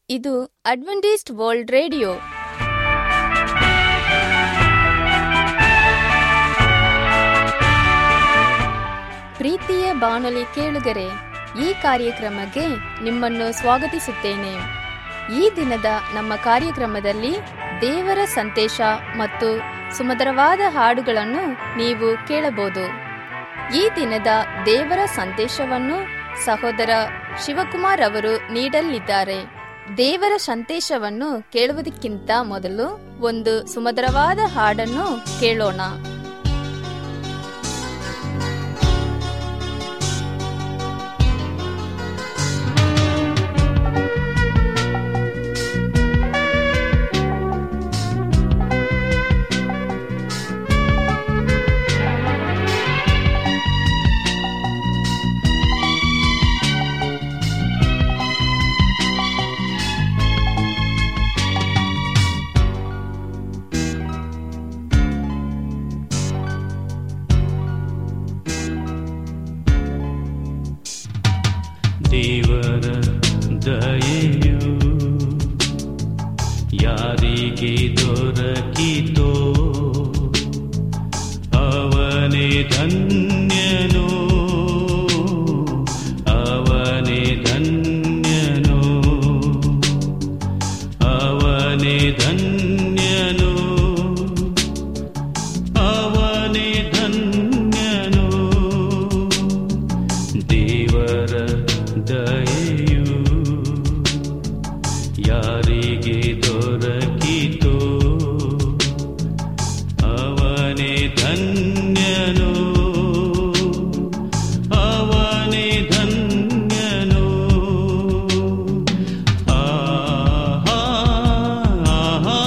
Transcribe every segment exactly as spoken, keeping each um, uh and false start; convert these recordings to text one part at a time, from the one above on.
ಇದು Adventist world radio. ಪ್ರೀತಿಯ ಬಾನುಲಿ ಕೇಳುಗರೆ, ಈ ಕಾರ್ಯಕ್ರಮಕ್ಕೆ ನಿಮ್ಮನ್ನು ಸ್ವಾಗತಿಸುತ್ತೇನೆ. ಈ ದಿನದ ನಮ್ಮ ಕಾರ್ಯಕ್ರಮದಲ್ಲಿ ದೇವರ ಸಂದೇಶ ಮತ್ತು ಸುಮಧುರವಾದ ಹಾಡುಗಳನ್ನು ನೀವು ಕೇಳಬಹುದು. ಈ ದಿನದ ದೇವರ ಸಂದೇಶವನ್ನು ಸಹೋದರ ಶಿವಕುಮಾರ್ ಅವರು ನೀಡಲಿದ್ದಾರೆ. ದೇವರ ಸಂದೇಶವನ್ನು ಕೇಳುವುದಕ್ಕಿಂತ ಮೊದಲು ಒಂದು ಸುಮಧುರವಾದ ಹಾಡನ್ನು ಕೇಳೋಣ. ದೇವರ ದಯೆಯು ಯಾರಿಗೆ ದೊರಕಿತೋ ಅವನೇ ಧನ್ಯನೋ, ಅವನೇ ಧನ್ಯನೋ, ಅವನೇ ಧನ್ಯನೋ, ಅವನೇ ಧನ್ಯನೋ. ದೇವರ ದಯೆಯು ಯಾರಿಗೆ ದೊರಕಿತೋ ಅವನೇ ಧನ್ಯನೋ, ಅವನೇ ಧನ್ಯನೋ. ಆಹಾ ಆಹಾ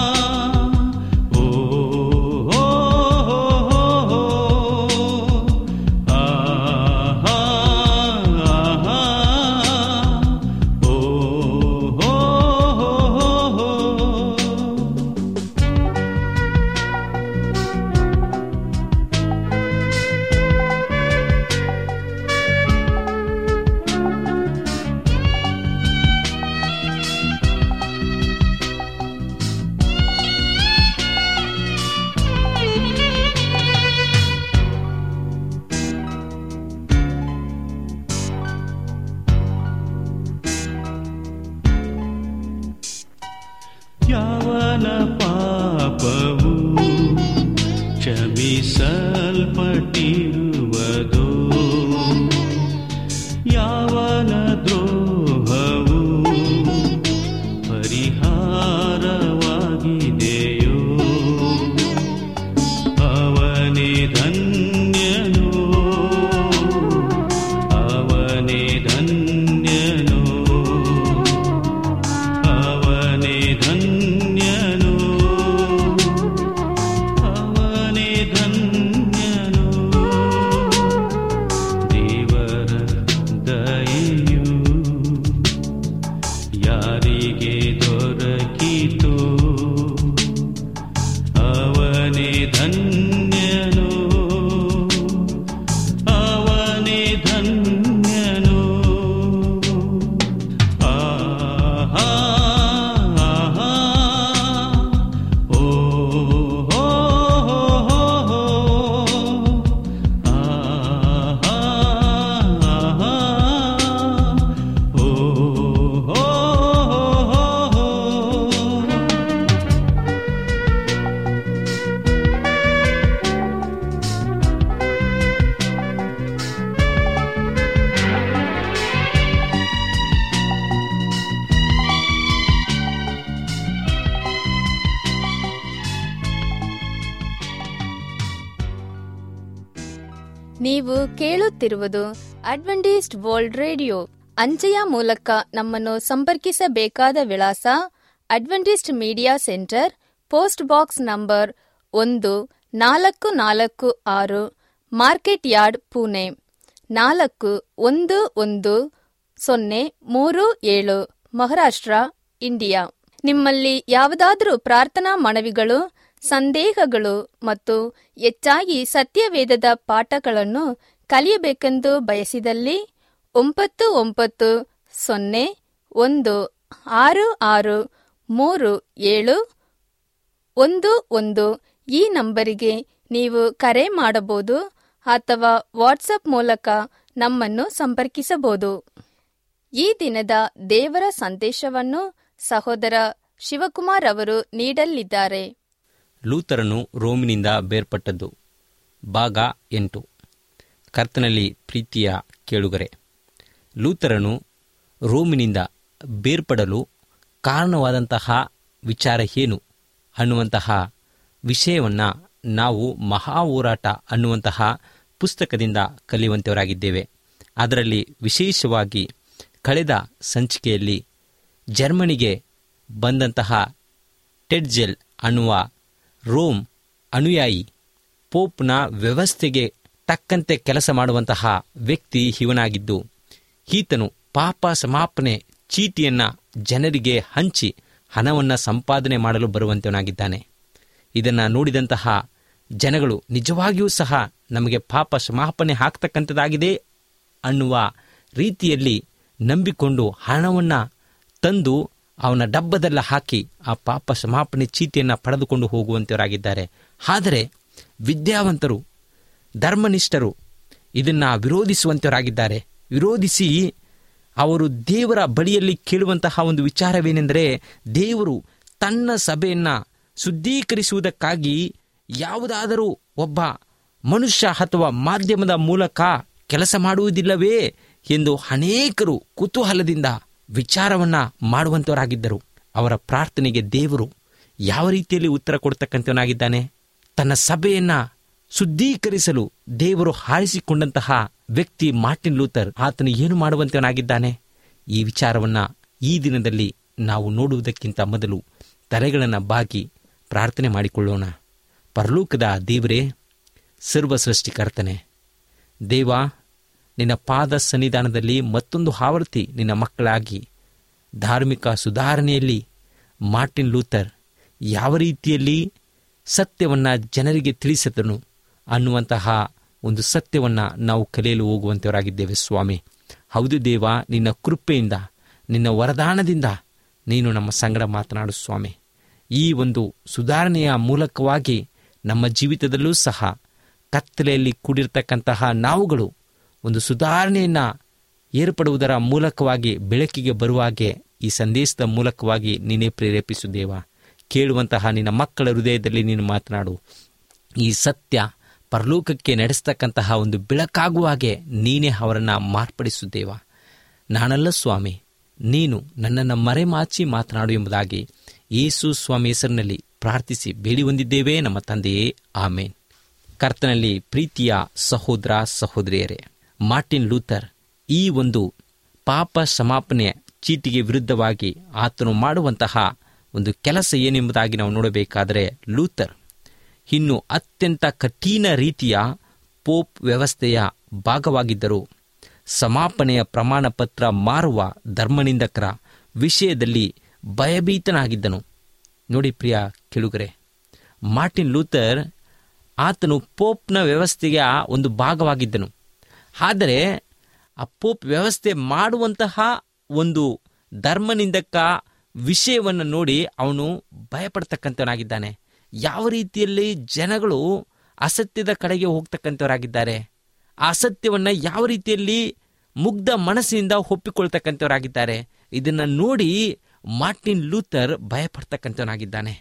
ಓ ಹೋ ಹೋ ಹೋ ಆಹಾ ಆಹಾ ಓ ಹೋ ಹೋ ಹೋ. ಯಾವನ ಪಾಪವು ಕ್ಷಮಿಸಲ್ಪಟ್ಟಿರುವುದೋ, ಯಾವನ ದ್ರೋಹವು ಪರಿಹಾರವಾಗಿದೆಯೋ ಅವನೇ ಧನ್ಯನೋ, ಅವನೇ ಧನ್ಯನೋ, ಅವನೇ ಧನ್ಯನೋ, ಅವನೇ ಧನ್ಯನೋ. ದೇವರ ದಯೆಯು ಯಾರಿಗೆ ದೊರಕಿತೋ ಅವನೇ ಧನ್ಯನೋ, ಅವನೇ ಧನ್ಯನೋ. ಆಹಾ ಆಹಾ ಓ ಹೋ ಹೋ ಹೋ ಆಹಾ ಆಹಾ ಓ ಹೋ ಹೋ ಹೋ. ನೀವು ಕೇಳುತ್ತಿರುವುದು ಅಡ್ವೆಂಟಿಸ್ಟ್ ವರ್ಲ್ಡ್ ರೇಡಿಯೋ. ಅಂಚೆಯ ಮೂಲಕ ನಮ್ಮನ್ನು ಸಂಪರ್ಕಿಸಬೇಕಾದ ವಿಳಾಸ: Adventist media centre, post box number ಒಂದು ನಾಲ್ಕು ನಾಲ್ಕು ಆರು, ಮಾರ್ಕೆಟ್ ಯಾರ್ಡ್, ಪುಣೆ ನಾಲ್ಕು ಒಂದು ಒಂದು ಸೊನ್ನೆ ಮೂರು ಏಳು, ಮಹಾರಾಷ್ಟ್ರ, ಇಂಡಿಯಾ. ನಿಮ್ಮಲ್ಲಿ ಯಾವುದಾದರೂ ಪ್ರಾರ್ಥನಾ ಮನವಿಗಳು, ಸಂದೇಹಗಳು ಮತ್ತು ಹೆಚ್ಚಾಗಿ ಸತ್ಯವೇದದ ಪಾಠಗಳನ್ನು ಕಲಿಯಬೇಕೆಂದು ಬಯಸಿದಲ್ಲಿ ಒಂಬತ್ತು ಒಂಬತ್ತು ಸೊನ್ನೆ ಒಂದು ಆರು ಆರು ಮೂರು ಏಳು ಒಂದು ಒಂದು ಈ ನಂಬರಿಗೆ ನೀವು ಕರೆ ಮಾಡಬಹುದು ಅಥವಾ ವಾಟ್ಸಪ್ ಮೂಲಕ ನಮ್ಮನ್ನು ಸಂಪರ್ಕಿಸಬಹುದು. ಈ ದಿನದ ದೇವರ ಸಂದೇಶವನ್ನು ಸಹೋದರ ಶಿವಕುಮಾರ್ ಅವರು ನೀಡಲಿದ್ದಾರೆ. ಲೂಥರನು ರೋಮಿನಿಂದ ಬೇರ್ಪಟ್ಟದ್ದು, ಭಾಗ ಎಂಟು. ಕರ್ತನಲ್ಲಿ ಪ್ರೀತಿಯ ಕೇಳುಗರೆ, ಲೂಥರನು ರೋಮಿನಿಂದ ಬೇರ್ಪಡಲು ಕಾರಣವಾದಂತಹ ವಿಚಾರ ಏನು ಅನ್ನುವಂತಹ ವಿಷಯವನ್ನು ನಾವು ಮಹಾ ಹೋರಾಟ ಅನ್ನುವಂತಹ ಪುಸ್ತಕದಿಂದ ಕಲಿಯುವಂಥವರಾಗಿದ್ದೇವೆ. ಅದರಲ್ಲಿ ವಿಶೇಷವಾಗಿ ಕಳೆದ ಸಂಚಿಕೆಯಲ್ಲಿ ಜರ್ಮನಿಗೆ ಬಂದಂತಹ ಟೆಡ್ಜೆಲ್ ಅನ್ನುವ ರೋಮ್ ಅನುಯಾಯಿ ಪೋಪ್ನ ವ್ಯವಸ್ಥೆಗೆ ತಕ್ಕಂತೆ ಕೆಲಸ ಮಾಡುವಂತಹ ವ್ಯಕ್ತಿ ಇವನಾಗಿದ್ದು, ಈತನು ಪಾಪ ಸಮಾಪನೆ ಚೀಟಿಯನ್ನು ಜನರಿಗೆ ಹಂಚಿ ಹಣವನ್ನು ಸಂಪಾದನೆ ಮಾಡಲು ಬರುವಂತವನಾಗಿದ್ದಾನೆ. ಇದನ್ನು ನೋಡಿದಂತಹ ಜನಗಳು ನಿಜವಾಗಿಯೂ ಸಹ ನಮಗೆ ಪಾಪ ಸಮಾಪನೆ ಆಗ್ತಕ್ಕಂಥದ್ದಾಗಿದೆ ಅನ್ನುವ ರೀತಿಯಲ್ಲಿ ನಂಬಿಕೊಂಡು ಹಣವನ್ನು ತಂದು ಅವನ ಡಬ್ಬದಲ್ಲ ಹಾಕಿ ಆ ಪಾಪ ಸಮಾಪನೆ ಚೀಟಿಯನ್ನು ಪಡೆದುಕೊಂಡು ಹೋಗುವಂಥವರಾಗಿದ್ದಾರೆ. ಆದರೆ ವಿದ್ಯಾವಂತರು, ಧರ್ಮನಿಷ್ಠರು ಇದನ್ನು ವಿರೋಧಿಸುವಂಥವರಾಗಿದ್ದಾರೆ. ವಿರೋಧಿಸಿ ಅವರು ದೇವರ ಬಳಿಯಲ್ಲಿ ಕೇಳುವಂತಹ ಒಂದು ವಿಚಾರವೇನೆಂದರೆ, ದೇವರು ತನ್ನ ಸಭೆಯನ್ನು ಶುದ್ಧೀಕರಿಸುವುದಕ್ಕಾಗಿ ಯಾವುದಾದರೂ ಒಬ್ಬ ಮನುಷ್ಯ ಅಥವಾ ಮಾಧ್ಯಮದ ಮೂಲಕ ಕೆಲಸ ಮಾಡುವುದಿಲ್ಲವೇ ಎಂದು ಅನೇಕರು ಕುತೂಹಲದಿಂದ ವಿಚಾರವನ್ನು ಮಾಡುವಂಥವರಾಗಿದ್ದರು. ಅವರ ಪ್ರಾರ್ಥನೆಗೆ ದೇವರು ಯಾವ ರೀತಿಯಲ್ಲಿ ಉತ್ತರ ಕೊಡ್ತಕ್ಕಂಥವನಾಗಿದ್ದಾನೆ? ತನ್ನ ಸಭೆಯನ್ನು ಶುದ್ಧೀಕರಿಸಲು ದೇವರು ಆರಿಸಿಕೊಂಡಂತಹ ವ್ಯಕ್ತಿ ಮಾರ್ಟಿನ್ ಲೂಥರ್, ಆತನು ಏನು ಮಾಡುವಂತವನಾಗಿದ್ದಾನೆ? ಈ ವಿಚಾರವನ್ನು ಈ ದಿನದಲ್ಲಿ ನಾವು ನೋಡುವುದಕ್ಕಿಂತ ಮೊದಲು ತಲೆಗಳನ್ನು ಬಾಗಿ ಪ್ರಾರ್ಥನೆ ಮಾಡಿಕೊಳ್ಳೋಣ. ಪರಲೋಕದ ದೇವರೇ, ಸರ್ವ ಸೃಷ್ಟಿಕರ್ತನೆ, ದೇವ, ನಿನ್ನ ಪಾದ ಸನ್ನಿಧಾನದಲ್ಲಿ ಮತ್ತೊಂದು ಆವರ್ತಿ ನಿನ್ನ ಮಕ್ಕಳಾಗಿ ಧಾರ್ಮಿಕ ಸುಧಾರಣೆಯಲ್ಲಿ ಮಾರ್ಟಿನ್ ಲೂಥರ್ ಯಾವ ರೀತಿಯಲ್ಲಿ ಸತ್ಯವನ್ನು ಜನರಿಗೆ ತಿಳಿಸಿದನು ಅನ್ನುವಂತಹ ಒಂದು ಸತ್ಯವನ್ನು ನಾವು ಕಲಿಯಲು ಹೋಗುವಂಥವರಾಗಿದ್ದೇವೆ. ಸ್ವಾಮಿ, ಹೌದು ದೇವ, ನಿನ್ನ ಕೃಪೆಯಿಂದ, ನಿನ್ನ ವರದಾನದಿಂದ ನೀನು ನಮ್ಮ ಸಂಗಡ ಮಾತನಾಡು ಸ್ವಾಮಿ. ಈ ಒಂದು ಸುಧಾರಣೆಯ ಮೂಲಕವಾಗಿ ನಮ್ಮ ಜೀವಿತದಲ್ಲೂ ಸಹ ಕತ್ತಲೆಯಲ್ಲಿ ಕೂಡಿರ್ತಕ್ಕಂತಹ ನಾವುಗಳು ಒಂದು ಸುಧಾರಣೆಯನ್ನು ಏರ್ಪಡುವುದರ ಮೂಲಕವಾಗಿ ಬೆಳಕಿಗೆ ಬರುವಾಗೆ ಈ ಸಂದೇಶದ ಮೂಲಕವಾಗಿ ನೀನೇ ಪ್ರೇರೇಪಿಸು ದೇವ. ಕೇಳುವಂತಹ ನಿನ್ನ ಮಕ್ಕಳ ಹೃದಯದಲ್ಲಿ ನೀನು ಮಾತನಾಡು. ಈ ಸತ್ಯ ಪರಲೋಕಕ್ಕೆ ನಡೆಸ್ತಕ್ಕಂತಹ ಒಂದು ಬೆಳಕಾಗುವ ಹಾಗೆ ನೀನೇ ಅವರನ್ನು ಮಾರ್ಪಡಿಸು ದೇವ. ನಾನಲ್ಲ ಸ್ವಾಮಿ, ನೀನು ನನ್ನನ್ನು ಮರೆಮಾಚಿ ಮಾತನಾಡು ಎಂಬುದಾಗಿ ಯೇಸು ಸ್ವಾಮಿ ಹೆಸರಿನಲ್ಲಿ ಪ್ರಾರ್ಥಿಸಿ ಬೇಡಿ ಹೊಂದಿದ್ದೇವೆ ನಮ್ಮ ತಂದೆಯೇ, ಆಮೇನ್. ಕರ್ತನಲ್ಲಿ ಪ್ರೀತಿಯ ಸಹೋದರ ಸಹೋದರಿಯರೇ, ಮಾರ್ಟಿನ್ ಲೂಥರ್ ಈ ಒಂದು ಪಾಪ ಸಮಾಪನೆಯ ಚೀಟಿಗೆ ವಿರುದ್ಧವಾಗಿ ಆತನು ಮಾಡುವಂತಹ ಒಂದು ಕೆಲಸ ಏನೆಂಬುದಾಗಿ ನಾವು ನೋಡಬೇಕಾದರೆ, ಲೂಥರ್ ಇನ್ನು ಅತ್ಯಂತ ಕಠಿಣ ರೀತಿಯ ಪೋಪ್ ವ್ಯವಸ್ಥೆಯ ಭಾಗವಾಗಿದ್ದರು. ಸಮಾಪನೆಯ ಪ್ರಮಾಣ ಪತ್ರ ಮಾರುವ ಧರ್ಮನಿಂದಕರ ವಿಷಯದಲ್ಲಿ ಭಯಭೀತನಾಗಿದ್ದನು. ನೋಡಿ ಪ್ರಿಯ ಕೇಳುಗರೆ, ಮಾರ್ಟಿನ್ ಲೂಥರ್ ಆತನು ಪೋಪ್ನ ವ್ಯವಸ್ಥೆಯ ಒಂದು ಭಾಗವಾಗಿದ್ದನು. ಆದರೆ ಆ ಪೋಪ್ ವ್ಯವಸ್ಥೆ ಮಾಡುವಂತಹ ಒಂದು ಧರ್ಮನಿಂದಕ ವಿಷಯವನ್ನು ನೋಡಿ ಅವನು ಭಯಪಡ್ತಕ್ಕಂಥವನಾಗಿದ್ದಾನೆ. ಯಾವ ರೀತಿಯಲ್ಲಿ ಜನಗಳು ಅಸತ್ಯದ ಕಡೆಗೆ ಹೋಗ್ತಕ್ಕಂಥವರಾಗಿದ್ದಾರೆ, ಆ ಅಸತ್ಯವನ್ನು ಯಾವ ರೀತಿಯಲ್ಲಿ ಮುಗ್ಧ ಮನಸ್ಸಿನಿಂದ ಒಪ್ಪಿಕೊಳ್ತಕ್ಕಂಥವರಾಗಿದ್ದಾರೆ, ಇದನ್ನು ನೋಡಿ ಮಾರ್ಟಿನ್ ಲೂಥರ್ ಭಯಪಡ್ತಕ್ಕಂಥವನಾಗಿದ್ದಾನೆ.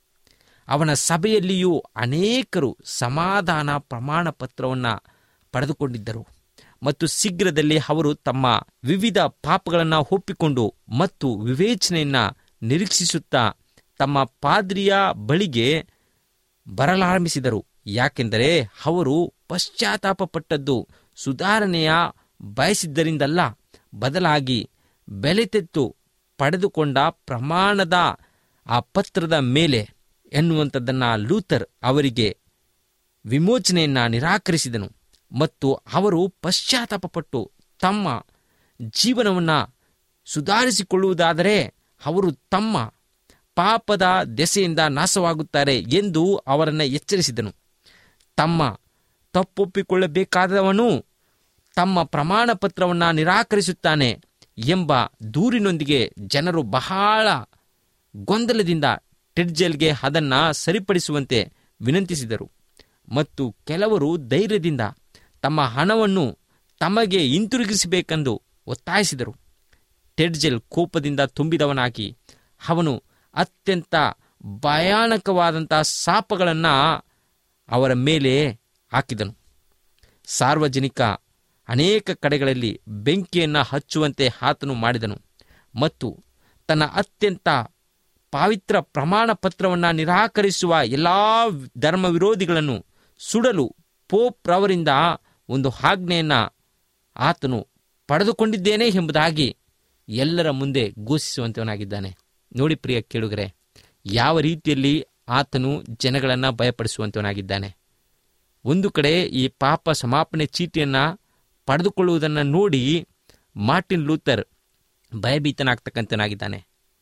ಅವನ ಸಭೆಯಲ್ಲಿಯೂ ಅನೇಕರು ಸಮಾಧಾನ ಪ್ರಮಾಣ ಪತ್ರವನ್ನು ಪಡೆದುಕೊಂಡಿದ್ದರು ಮತ್ತು ಶೀಘ್ರದಲ್ಲಿ ಅವರು ತಮ್ಮ ವಿವಿಧ ಪಾಪಗಳನ್ನು ಒಪ್ಪಿಕೊಂಡು ಮತ್ತು ವಿವೇಚನೆಯನ್ನು ನಿರೀಕ್ಷಿಸುತ್ತಾ ತಮ್ಮ ಪಾದ್ರಿಯ ಬಳಿಗೆ ಬರಲಾರಂಭಿಸಿದರು. ಯಾಕೆಂದರೆ ಅವರು ಪಶ್ಚಾತ್ತಾಪಪಟ್ಟದ್ದು ಸುಧಾರಣೆಯ ಬಯಸಿದ್ದರಿಂದಲ್ಲ, ಬದಲಾಗಿ ಬೆಲೆ ತೆತ್ತು ಪಡೆದುಕೊಂಡ ಪ್ರಮಾಣದ ಆ ಪತ್ರದ ಮೇಲೆ ಎನ್ನುವಂಥದ್ದನ್ನು ಲೂಥರ್ ಅವರಿಗೆ ವಿಮೋಚನೆಯನ್ನು ನಿರಾಕರಿಸಿದನು ಮತ್ತು ಅವರು ಪಶ್ಚಾತ್ತಾಪಪಟ್ಟು ತಮ್ಮ ಜೀವನವನ್ನು ಸುಧಾರಿಸಿಕೊಳ್ಳುವುದಾದರೆ ಅವರು ತಮ್ಮ ಪಾಪದ ದೆಸೆಯಿಂದ ನಾಶವಾಗುತ್ತಾರೆ ಎಂದು ಅವರನ್ನು ಎಚ್ಚರಿಸಿದನು. ತಮ್ಮ ತಪ್ಪೊಪ್ಪಿಕೊಳ್ಳಬೇಕಾದವನು ತಮ್ಮ ಪ್ರಮಾಣ ಪತ್ರವನ್ನು ನಿರಾಕರಿಸುತ್ತಾನೆ ಎಂಬ ದೂರಿನೊಂದಿಗೆ ಜನರು ಬಹಳ ಗೊಂದಲದಿಂದ ಟೆಡ್ಜೆಲ್ಗೆ ಅದನ್ನು ಸರಿಪಡಿಸುವಂತೆ ವಿನಂತಿಸಿದರು ಮತ್ತು ಕೆಲವರು ಧೈರ್ಯದಿಂದ ತಮ್ಮ ಹಣವನ್ನು ತಮಗೆ ಹಿಂತಿರುಗಿಸಬೇಕೆಂದು ಒತ್ತಾಯಿಸಿದರು. ಟೆಡ್ಜೆಲ್ ಕೋಪದಿಂದ ತುಂಬಿದವನಾಗಿ ಅವನು ಅತ್ಯಂತ ಭಯಾನಕವಾದಂಥ ಶಾಪಗಳನ್ನು ಅವರ ಮೇಲೆ ಹಾಕಿದನು. ಸಾರ್ವಜನಿಕ ಅನೇಕ ಕಡೆಗಳಲ್ಲಿ ಬೆಂಕಿಯನ್ನು ಹಚ್ಚುವಂತೆ ಆತನು ಮಾಡಿದನು ಮತ್ತು ತನ್ನ ಅತ್ಯಂತ ಪವಿತ್ರ ಪ್ರಮಾಣ ಪತ್ರವನ್ನು ನಿರಾಕರಿಸುವ ಎಲ್ಲ ಧರ್ಮ ವಿರೋಧಿಗಳನ್ನು ಸುಡಲು ಪೋಪ್ ರವರಿಂದ ಒಂದು ಆಜ್ಞೆಯನ್ನು ಆತನು ಪಡೆದುಕೊಂಡಿದ್ದೇನೆ ಎಂಬುದಾಗಿ ಎಲ್ಲರ ಮುಂದೆ ಘೋಷಿಸುವಂತವನಾಗಿದ್ದಾನೆ. ನೋಡಿ ಪ್ರಿಯ ಕೇಳುಗರೆ, ಯಾವ ರೀತಿಯಲ್ಲಿ ಆತನು ಜನಗಳನ್ನು ಭಯಪಡಿಸುವಂತವನಾಗಿದ್ದಾನೆ. ಒಂದು ಕಡೆ ಈ ಪಾಪ ಸಮಾಪನೆ ಚೀಟಿಯನ್ನು ಪಡೆದುಕೊಳ್ಳುವುದನ್ನು ನೋಡಿ ಮಾರ್ಟಿನ್ ಲೂಥರ್ ಭಯಭೀತನಾಗ್ತಕ್ಕಂಥನಾಗಿದ್ದಾನೆ.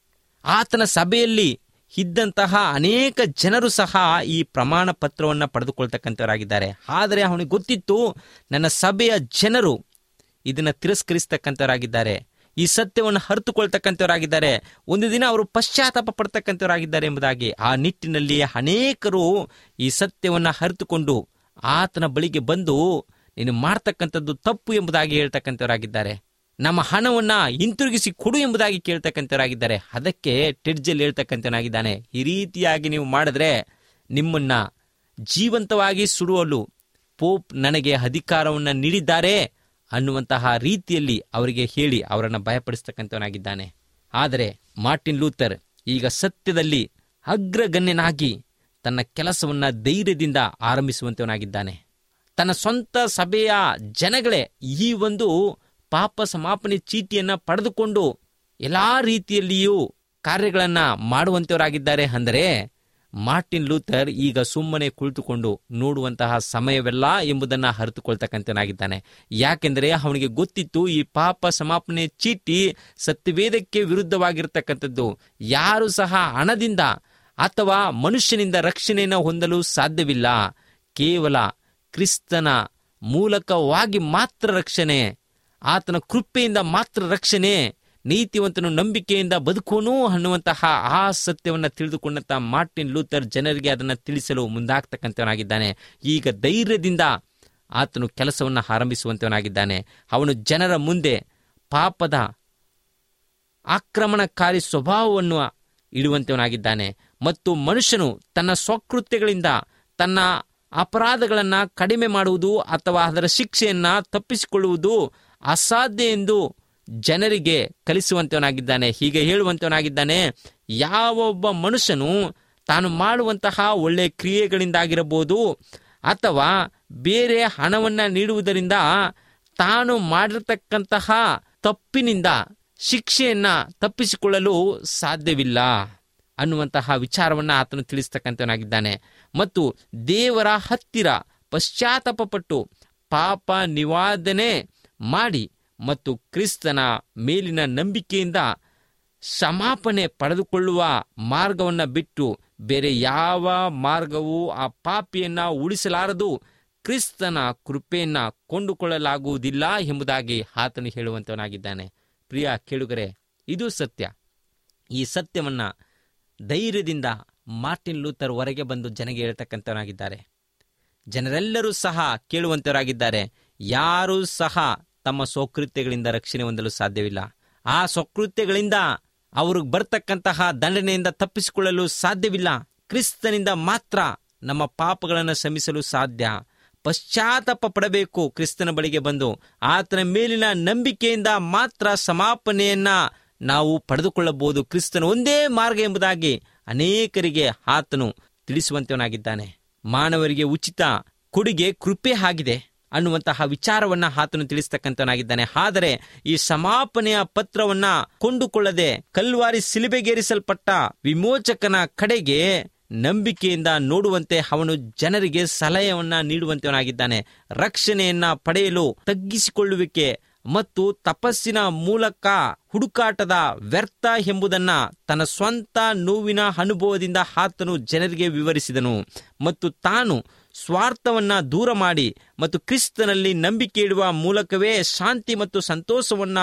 ಆತನ ಸಭೆಯಲ್ಲಿ ಇದ್ದಂತಹ ಅನೇಕ ಜನರು ಸಹ ಈ ಪ್ರಮಾಣ ಪತ್ರವನ್ನು ಪಡೆದುಕೊಳ್ತಕ್ಕಂಥವರಾಗಿದ್ದಾರೆ. ಆದರೆ ಅವನಿಗೆ ಗೊತ್ತಿತ್ತು, ನನ್ನ ಸಭೆಯ ಜನರು ಇದನ್ನು ತಿರಸ್ಕರಿಸ್ತಕ್ಕಂಥವರಾಗಿದ್ದಾರೆ, ಈ ಸತ್ಯವನ್ನು ಅರಿತುಕೊಳ್ತಕ್ಕಂಥವರಾಗಿದ್ದಾರೆ, ಒಂದು ದಿನ ಅವರು ಪಶ್ಚಾತ್ತಾಪ ಪಡ್ತಕ್ಕಂಥವರಾಗಿದ್ದಾರೆ ಎಂಬುದಾಗಿ. ಆ ನಿಟ್ಟಿನಲ್ಲಿ ಅನೇಕರು ಈ ಸತ್ಯವನ್ನು ಅರಿತುಕೊಂಡು ಆತನ ಬಳಿಗೆ ಬಂದು ನೀನು ಮಾಡ್ತಕ್ಕಂಥದ್ದು ತಪ್ಪು ಎಂಬುದಾಗಿ ಹೇಳ್ತಕ್ಕಂಥವರಾಗಿದ್ದಾರೆ. ನಮ್ಮ ಹಣವನ್ನು ಹಿಂತಿರುಗಿಸಿ ಕೊಡು ಎಂಬುದಾಗಿ ಕೇಳ್ತಕ್ಕಂಥವರಾಗಿದ್ದಾರೆ. ಅದಕ್ಕೆ ಟೆಡ್ಜೆಲ್ ಹೇಳ್ತಕ್ಕಂಥವನಾಗಿದ್ದಾನೆ, ಈ ರೀತಿಯಾಗಿ ನೀವು ಮಾಡಿದ್ರೆ ನಿಮ್ಮನ್ನು ಜೀವಂತವಾಗಿ ಸುಡುವಲು ಪೋಪ್ ನನಗೆ ಅಧಿಕಾರವನ್ನು ನೀಡಿದ್ದಾರೆ ಅನ್ನುವಂತಹ ರೀತಿಯಲ್ಲಿ ಅವರಿಗೆ ಹೇಳಿ ಅವರನ್ನು ಭಯಪಡಿಸ್ತಕ್ಕಂಥವನಾಗಿದ್ದಾನೆ. ಆದರೆ ಮಾರ್ಟಿನ್ ಲೂಥರ್ ಈಗ ಸತ್ಯದಲ್ಲಿ ಅಗ್ರಗಣ್ಯನಾಗಿ ತನ್ನ ಕೆಲಸವನ್ನು ಧೈರ್ಯದಿಂದ ಆರಂಭಿಸುವಂತವನಾಗಿದ್ದಾನೆ. ತನ್ನ ಸ್ವಂತ ಸಭೆಯ ಜನಗಳೇ ಈ ಒಂದು ಪಾಪ ಸಮಾಪನೆ ಚೀಟಿಯನ್ನು ಪಡೆದುಕೊಂಡು ಎಲ್ಲ ರೀತಿಯಲ್ಲಿಯೂ ಕಾರ್ಯಗಳನ್ನು ಮಾಡುವಂಥವರಾಗಿದ್ದಾರೆ. ಅಂದರೆ ಮಾರ್ಟಿನ್ ಲೂಥರ್ ಈಗ ಸುಮ್ಮನೆ ಕುಳಿತುಕೊಂಡು ನೋಡುವಂತಹ ಸಮಯವೆಲ್ಲ ಎಂಬುದನ್ನು ಅರಿತುಕೊಳ್ತಕ್ಕಂಥನಾಗಿದ್ದಾನೆ. ಯಾಕೆಂದರೆ ಅವನಿಗೆ ಗೊತ್ತಿತ್ತು, ಈ ಪಾಪ ಸಮಾಪನೆ ಚೀಟಿ ಸತ್ಯವೇದಕ್ಕೆ ವಿರುದ್ಧವಾಗಿರ್ತಕ್ಕಂಥದ್ದು. ಯಾರು ಸಹ ಹಣದಿಂದ ಅಥವಾ ಮನುಷ್ಯನಿಂದ ರಕ್ಷಣೆಯನ್ನು ಹೊಂದಲು ಸಾಧ್ಯವಿಲ್ಲ. ಕೇವಲ ಕ್ರಿಸ್ತನ ಮೂಲಕವಾಗಿ ಮಾತ್ರ ರಕ್ಷಣೆ, ಆತನ ಕೃಪೆಯಿಂದ ಮಾತ್ರ ರಕ್ಷಣೆ, ನೀತಿವಂತನು ನಂಬಿಕೆಯಿಂದ ಬದುಕೋನು ಅನ್ನುವಂತಹ ಆ ಸತ್ಯವನ್ನು ತಿಳಿದುಕೊಂಡಂತ ಮಾರ್ಟಿನ್ ಲೂಥರ್ ಜನರಿಗೆ ಅದನ್ನು ತಿಳಿಸಲು ಮುಂದಾಗ್ತಕ್ಕಂಥವನಾಗಿದ್ದಾನೆ. ಈಗ ಧೈರ್ಯದಿಂದ ಆತನು ಕೆಲಸವನ್ನು ಆರಂಭಿಸುವಂತವನಾಗಿದ್ದಾನೆ. ಅವನು ಜನರ ಮುಂದೆ ಪಾಪದ ಆಕ್ರಮಣಕಾರಿ ಸ್ವಭಾವವನ್ನು ಇಡುವಂತವನಾಗಿದ್ದಾನೆ ಮತ್ತು ಮನುಷ್ಯನು ತನ್ನ ಸ್ವಕೃತ್ಯಗಳಿಂದ ತನ್ನ ಅಪರಾಧಗಳನ್ನು ಕಡಿಮೆ ಮಾಡುವುದು ಅಥವಾ ಅದರ ಶಿಕ್ಷೆಯನ್ನು ತಪ್ಪಿಸಿಕೊಳ್ಳುವುದು ಅಸಾಧ್ಯ ಎಂದು ಜನರಿಗೆ ಕಲಿಸುವಂತವನಾಗಿದ್ದಾನೆ. ಹೀಗೆ ಹೇಳುವಂತವನಾಗಿದ್ದಾನೆ, ಯಾವೊಬ್ಬ ಮನುಷ್ಯನು ತಾನು ಮಾಡುವಂತಹ ಒಳ್ಳೆಯ ಕ್ರಿಯೆಗಳಿಂದಾಗಿರಬಹುದು ಅಥವಾ ಬೇರೆ ಹಣವನ್ನು ನೀಡುವುದರಿಂದ ತಾನು ಮಾಡಿರತಕ್ಕಂತಹ ತಪ್ಪಿನಿಂದ ಶಿಕ್ಷೆಯನ್ನು ತಪ್ಪಿಸಿಕೊಳ್ಳಲು ಸಾಧ್ಯವಿಲ್ಲ ಅನ್ನುವಂತಹ ವಿಚಾರವನ್ನು ಆತನು ತಿಳಿಸ್ತಕ್ಕಂಥವನಾಗಿದ್ದಾನೆ. ಮತ್ತು ದೇವರ ಹತ್ತಿರ ಪಶ್ಚಾತ್ತಾಪಪಟ್ಟು ಪಾಪ ನಿವಾರಣೆ ಮಾಡಿ ಮತ್ತು ಕ್ರಿಸ್ತನ ಮೇಲಿನ ನಂಬಿಕೆಯಿಂದ ಕ್ಷಮಾಪಣೆ ಪಡೆದುಕೊಳ್ಳುವ ಮಾರ್ಗವನ್ನು ಬಿಟ್ಟು ಬೇರೆ ಯಾವ ಮಾರ್ಗವೂ ಆ ಪಾಪಿಯನ್ನು ಉಳಿಸಲಾರದು, ಕ್ರಿಸ್ತನ ಕೃಪೆಯನ್ನು ಕೊಂಡುಕೊಳ್ಳಲಾಗುವುದಿಲ್ಲ ಎಂಬುದಾಗಿ ಆತನು ಹೇಳುವಂತವನಾಗಿದ್ದಾನೆ. ಪ್ರಿಯ ಕೇಳುಗರೆ, ಇದು ಸತ್ಯ. ಈ ಸತ್ಯವನ್ನು ಧೈರ್ಯದಿಂದ ಮಾರ್ಟಿನ್ ಲೂಥರ್ ಹೊರಗೆ ಬಂದು ಜನಗೆ ಹೇಳ್ತಕ್ಕಂಥವನಾಗಿದ್ದಾರೆ. ಜನರೆಲ್ಲರೂ ಸಹ ಕೇಳುವಂತವರಾಗಿದ್ದಾರೆ. ಯಾರೂ ಸಹ ತಮ್ಮ ಸ್ವಕೃತ್ಯಗಳಿಂದ ರಕ್ಷಣೆ ಹೊಂದಲು ಸಾಧ್ಯವಿಲ್ಲ. ಆ ಸ್ವಕೃತ್ಯಗಳಿಂದ ಅವ್ರಿಗೆ ಬರ್ತಕ್ಕಂತಹ ದಂಡನೆಯಿಂದ ತಪ್ಪಿಸಿಕೊಳ್ಳಲು ಸಾಧ್ಯವಿಲ್ಲ. ಕ್ರಿಸ್ತನಿಂದ ಮಾತ್ರ ನಮ್ಮ ಪಾಪಗಳನ್ನು ಕ್ಷಮಿಸಲು ಸಾಧ್ಯ. ಪಶ್ಚಾತ್ತಾಪ ಪಡಬೇಕು. ಕ್ರಿಸ್ತನ ಬಳಿಗೆ ಬಂದು ಆತನ ಮೇಲಿನ ನಂಬಿಕೆಯಿಂದ ಮಾತ್ರ ಕ್ಷಮಾಪಣೆಯನ್ನ ನಾವು ಪಡೆದುಕೊಳ್ಳಬಹುದು. ಕ್ರಿಸ್ತನ ಒಂದೇ ಮಾರ್ಗ ಎಂಬುದಾಗಿ ಅನೇಕರಿಗೆ ಆತನು ತಿಳಿಸುವಂತವನಾಗಿದ್ದಾನೆ. ಮಾನವರಿಗೆ ಉಚಿತ ಕೊಡುಗೆ ಕೃಪೆ ಆಗಿದೆ ಅನ್ನುವಂತಹ ವಿಚಾರವನ್ನ ಆತನು ತಿಳಿಸ್ತಕ್ಕಂಥವನಾಗಿದ್ದಾನೆ. ಆದರೆ ಈ ಸಮಾಪನೆಯ ಪತ್ರವನ್ನ ಕೊಂಡುಕೊಳ್ಳದೆ ಕಲ್ವಾರಿ ಸಿಲುಬೆಗೇರಿಸಲ್ಪಟ್ಟ ವಿಮೋಚಕನ ಕಡೆಗೆ ನಂಬಿಕೆಯಿಂದ ನೋಡುವಂತೆ ಅವನು ಜನರಿಗೆ ಸಲಹೆಯನ್ನ ನೀಡುವಂತವನಾಗಿದ್ದಾನೆ. ರಕ್ಷಣೆಯನ್ನ ಪಡೆಯಲು ತಗ್ಗಿಸಿಕೊಳ್ಳುವಿಕೆ ಮತ್ತು ತಪಸ್ಸಿನ ಮೂಲಕ ಹುಡುಕಾಟದ ವ್ಯರ್ಥ ಎಂಬುದನ್ನ ತನ್ನ ಸ್ವಂತ ನೋವಿನ ಅನುಭವದಿಂದ ಆತನು ಜನರಿಗೆ ವಿವರಿಸಿದನು. ಮತ್ತು ತಾನು ಸ್ವಾರ್ಥವನ್ನ ದೂರ ಮಾಡಿ ಮತ್ತು ಕ್ರಿಸ್ತನಲ್ಲಿ ನಂಬಿಕೆ ಇಡುವ ಮೂಲಕವೇ ಶಾಂತಿ ಮತ್ತು ಸಂತೋಷವನ್ನ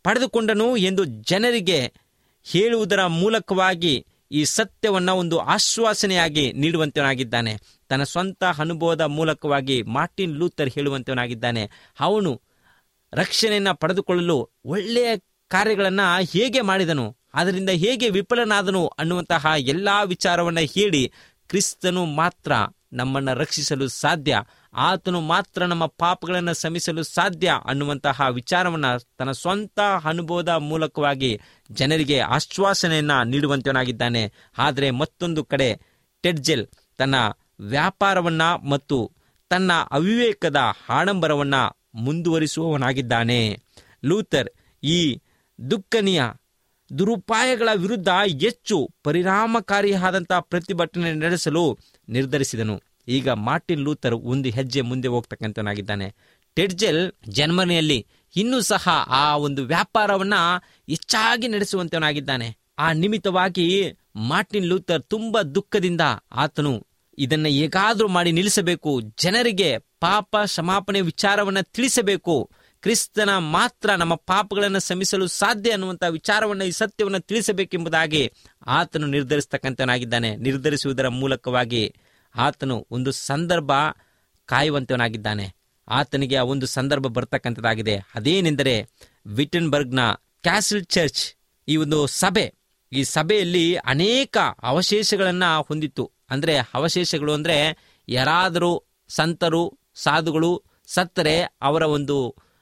ಪಡೆದುಕೊಂಡನು ಎಂದು ಜನರಿಗೆ ಹೇಳುವುದರ ಮೂಲಕವಾಗಿ ಈ ಸತ್ಯವನ್ನು ಒಂದು ಆಶ್ವಾಸನೆಯಾಗಿ ನೀಡುವಂತವನಾಗಿದ್ದಾನೆ. ತನ್ನ ಸ್ವಂತ ಅನುಭವದ ಮೂಲಕವಾಗಿ ಮಾರ್ಟಿನ್ ಲೂಥರ್ ಹೇಳುವಂತವನಾಗಿದ್ದಾನೆ. ಅವನು ರಕ್ಷಣೆಯನ್ನು ಪಡೆದುಕೊಳ್ಳಲು ಒಳ್ಳೆಯ ಕಾರ್ಯಗಳನ್ನು ಹೇಗೆ ಮಾಡಿದನು, ಅದರಿಂದ ಹೇಗೆ ವಿಫಲನಾದನು ಅನ್ನುವಂತಹ ಎಲ್ಲ ವಿಚಾರವನ್ನು ಹೇಳಿ ಕ್ರಿಸ್ತನು ಮಾತ್ರ ನಮ್ಮನ್ನು ರಕ್ಷಿಸಲು ಸಾಧ್ಯ, ಆತನು ಮಾತ್ರ ನಮ್ಮ ಪಾಪಗಳನ್ನು ಕ್ಷಮಿಸಲು ಸಾಧ್ಯ ಅನ್ನುವಂತಹ ವಿಚಾರವನ್ನು ತನ್ನ ಸ್ವಂತ ಅನುಭವದ ಮೂಲಕವಾಗಿ ಜನರಿಗೆ ಆಶ್ವಾಸನೆಯನ್ನು ನೀಡುವಂತವನಾಗಿದ್ದಾನೆ. ಆದರೆ ಮತ್ತೊಂದು ಕಡೆ ಟೆಡ್ಜೆಲ್ ತನ್ನ ವ್ಯಾಪಾರವನ್ನು ಮತ್ತು ತನ್ನ ಅವಿವೇಕದ ಆಡಂಬರವನ್ನು ಮುಂದುವರಿಸುವವನಾಗಿದ್ದಾನೆ. ಲೂಥರ್ ಈ ದುಃಖನೀಯ ದುರುಪಾಯಗಳ ವಿರುದ್ಧ ಹೆಚ್ಚು ಪರಿಣಾಮಕಾರಿಯಾದಂಥ ಪ್ರತಿಭಟನೆ ನಡೆಸಲು ನಿರ್ಧರಿಸಿದನು. ಈಗ ಮಾರ್ಟಿನ್ ಲೂಥರ್ ಒಂದು ಹೆಜ್ಜೆ ಮುಂದೆ ಹೋಗ್ತಕ್ಕಂಥವನಾಗಿದ್ದಾನೆ. ಟೆಡ್ಜೆಲ್ ಜರ್ಮನಿಯಲ್ಲಿ ಇನ್ನೂ ಸಹ ಆ ಒಂದು ವ್ಯಾಪಾರವನ್ನ ಹೆಚ್ಚಾಗಿ ನಡೆಸುವಂತವನಾಗಿದ್ದಾನೆ. ಆ ನಿಮಿತ್ತವಾಗಿ ಮಾರ್ಟಿನ್ ಲೂಥರ್ ತುಂಬಾ ದುಃಖದಿಂದ ಆತನು ಇದನ್ನ ಹೇಗಾದ್ರೂ ಮಾಡಿ ನಿಲ್ಲಿಸಬೇಕು, ಜನರಿಗೆ ಪಾಪ ಕ್ಷಮಾಪಣೆ ವಿಚಾರವನ್ನ ತಿಳಿಸಬೇಕು, ಕ್ರಿಸ್ತನ ಮಾತ್ರ ನಮ್ಮ ಪಾಪಗಳನ್ನು ಕ್ಷಮಿಸಲು ಸಾಧ್ಯ ಅನ್ನುವಂಥ ವಿಚಾರವನ್ನು, ಈ ಸತ್ಯವನ್ನು ತಿಳಿಸಬೇಕೆಂಬುದಾಗಿ ಆತನು ನಿರ್ಧರಿಸ್ತಕ್ಕಂಥವನಾಗಿದ್ದಾನೆ. ನಿರ್ಧರಿಸುವುದರ ಮೂಲಕವಾಗಿ ಆತನು ಒಂದು ಸಂದರ್ಭ ಕಾಯುವಂತವನಾಗಿದ್ದಾನೆ. ಆತನಿಗೆ ಆ ಒಂದು ಸಂದರ್ಭ ಬರ್ತಕ್ಕಂಥದ್ದಾಗಿದೆ. ಅದೇನೆಂದರೆ ವಿಟನ್ಬರ್ಗ್ನ ಕ್ಯಾಸಲ್ ಚರ್ಚ್, ಈ ಒಂದು ಸಭೆ, ಈ ಸಭೆಯಲ್ಲಿ ಅನೇಕ ಅವಶೇಷಗಳನ್ನು ಹೊಂದಿತ್ತು. ಅಂದರೆ ಅವಶೇಷಗಳು ಅಂದರೆ ಯಾರಾದರೂ ಸಂತರು ಸಾಧುಗಳು ಸತ್ತರೆ ಅವರ ಒಂದು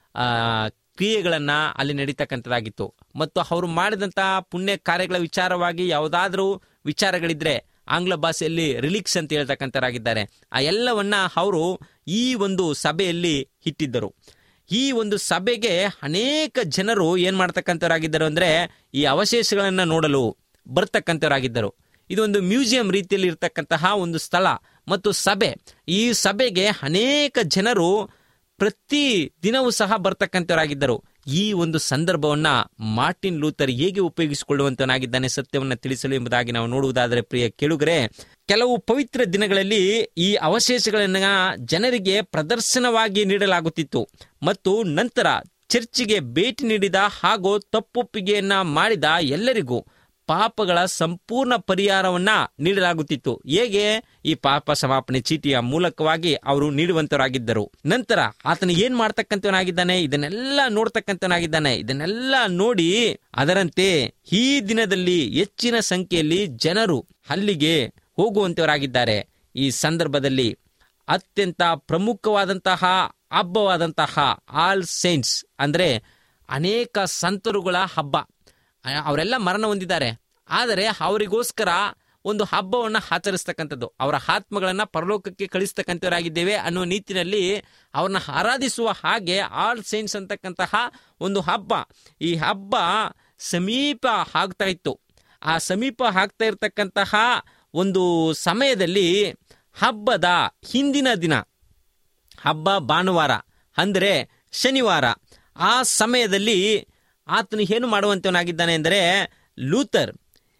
ಕ್ರಿಯೆಗಳನ್ನು ಅಲ್ಲಿ ನಡೀತಕ್ಕಂಥದ್ದಾಗಿತ್ತು. ಮತ್ತು ಅವರು ಮಾಡಿದಂಥ ಪುಣ್ಯ ಕಾರ್ಯಗಳ ವಿಚಾರವಾಗಿ ಯಾವುದಾದ್ರೂ ವಿಚಾರಗಳಿದ್ರೆ ಆಂಗ್ಲ ಭಾಷೆಯಲ್ಲಿ ರಿಲಿಕ್ಸ್ ಅಂತ ಹೇಳ್ತಕ್ಕಂಥರಾಗಿದ್ದಾರೆ. ಆ ಎಲ್ಲವನ್ನ ಅವರು ಈ ಒಂದು ಸಭೆಯಲ್ಲಿ ಇಟ್ಟಿದ್ದರು. ಈ ಒಂದು ಸಭೆಗೆ ಅನೇಕ ಜನರು ಏನ್ ಮಾಡ್ತಕ್ಕಂಥವರಾಗಿದ್ದರು ಅಂದ್ರೆ ಈ ಅವಶೇಷಗಳನ್ನ ನೋಡಲು ಬರ್ತಕ್ಕಂಥವರಾಗಿದ್ದರು. ಇದೊಂದು ಮ್ಯೂಸಿಯಂ ರೀತಿಯಲ್ಲಿ ಇರ್ತಕ್ಕಂತಹ ಒಂದು ಸ್ಥಳ ಮತ್ತು ಸಭೆ. ಈ ಸಭೆಗೆ ಅನೇಕ ಜನರು ಪ್ರತಿ ದಿನವೂ ಸಹ ಬರ್ತಕ್ಕಂಥವರಾಗಿದ್ದರು. ಈ ಒಂದು ಸಂದರ್ಭವನ್ನ ಮಾರ್ಟಿನ್ ಲೂಥರ್ ಹೇಗೆ ಉಪಯೋಗಿಸಿಕೊಳ್ಳುವಂತನಾಗಿದ್ದಾನೆ ಸತ್ಯವನ್ನ ತಿಳಿಸಲು ಎಂಬುದಾಗಿ ನಾವು ನೋಡುವುದಾದರೆ, ಪ್ರಿಯ ಕೇಳುಗರೆ, ಕೆಲವು ಪವಿತ್ರ ದಿನಗಳಲ್ಲಿ ಈ ಅವಶೇಷಗಳನ್ನ ಜನರಿಗೆ ಪ್ರದರ್ಶನವಾಗಿ ನೀಡಲಾಗುತ್ತಿತ್ತು ಮತ್ತು ನಂತರ ಚರ್ಚಿಗೆ ಭೇಟಿ ನೀಡಿದ ಹಾಗೂ ತಪ್ಪೊಪ್ಪಿಗೆಯನ್ನ ಮಾಡಿದ ಎಲ್ಲರಿಗೂ ಪಾಪಗಳ ಸಂಪೂರ್ಣ ಪರಿಹಾರವನ್ನ ನೀಡಲಾಗುತ್ತಿತ್ತು. ಹೇಗೆ? ಈ ಪಾಪ ಕ್ಷಮಾಪಣೆ ಚೀಟಿಯ ಮೂಲಕವಾಗಿ ಅವರು ನೀಡುವಂತವರಾಗಿದ್ದರು. ನಂತರ ಆತನು ಏನ್ ಮಾಡ್ತಕ್ಕಂಥವನಾಗಿದ್ದಾನೆ? ಇದನ್ನೆಲ್ಲ ನೋಡ್ತಕ್ಕಂಥವನಾಗಿದ್ದಾನೆ. ಇದನ್ನೆಲ್ಲ ನೋಡಿ ಅದರಂತೆ ಈ ದಿನದಲ್ಲಿ ಹೆಚ್ಚಿನ ಸಂಖ್ಯೆಯಲ್ಲಿ ಜನರು ಅಲ್ಲಿಗೆ ಹೋಗುವಂತವರಾಗಿದ್ದಾರೆ. ಈ ಸಂದರ್ಭದಲ್ಲಿ ಅತ್ಯಂತ ಪ್ರಮುಖವಾದಂತಹ ಹಬ್ಬವಾದಂತಹ ಆಲ್ ಸೇಂಟ್ಸ್ ಅಂದ್ರೆ ಅನೇಕ ಸಂತರುಗಳ ಹಬ್ಬ. ಅವರೆಲ್ಲ ಮರಣ ಹೊಂದಿದ್ದಾರೆ, ಆದರೆ ಅವರಿಗೋಸ್ಕರ ಒಂದು ಹಬ್ಬವನ್ನು ಆಚರಿಸ್ತಕ್ಕಂಥದ್ದು, ಅವರ ಆತ್ಮಗಳನ್ನ ಪರಲೋಕಕ್ಕೆ ಕಳಿಸ್ತಕ್ಕಂಥವರಾಗಿದ್ದೇವೆ ಅನ್ನುವ ನೀತಿನಲ್ಲಿ ಅವ್ರನ್ನ ಆರಾಧಿಸುವ ಹಾಗೆ ಆಲ್ ಸೇಂಟ್ಸ್ ಅಂತಕ್ಕಂತಹ ಒಂದು ಹಬ್ಬ. ಈ ಹಬ್ಬ ಸಮೀಪ ಆಗ್ತಾ ಇತ್ತು. ಆ ಸಮೀಪ ಆಗ್ತಾ ಇರ್ತಕ್ಕಂತಹ ಒಂದು ಸಮಯದಲ್ಲಿ ಹಬ್ಬದ ಹಿಂದಿನ ದಿನ, ಹಬ್ಬ ಭಾನುವಾರ ಅಂದರೆ ಶನಿವಾರ, ಆ ಸಮಯದಲ್ಲಿ ಆತನು ಏನು ಮಾಡುವಂತವನಾಗಿದ್ದಾನೆ ಎಂದರೆ, ಲೂಥರ್